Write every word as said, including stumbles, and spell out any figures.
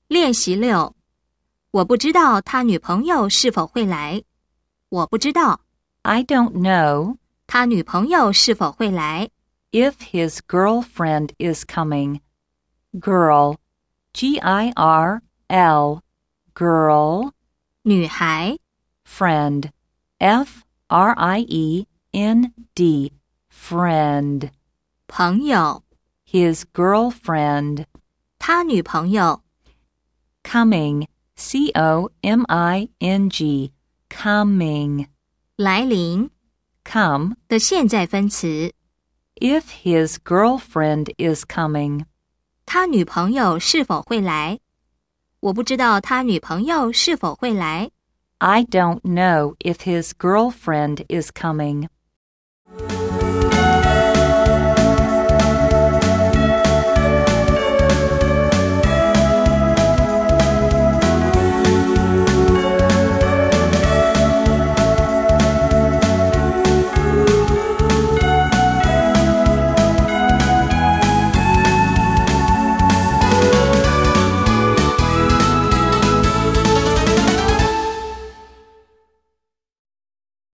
练习六，我不知道他女朋友是否会来。我不知道 I don't know 他女朋友是否会来。 if his girlfriend is coming. Girl, G I R L, girl. 女孩 Friend, F R I E N D, friend. 朋友 His girlfriend. 他女朋友 Coming, C O M I N G, coming. 来临 Come, 的现在分词。 if his girlfriend is coming. 他女朋友是否会来？我不知道他女朋友是否会来。 I don't know if his girlfriend is coming.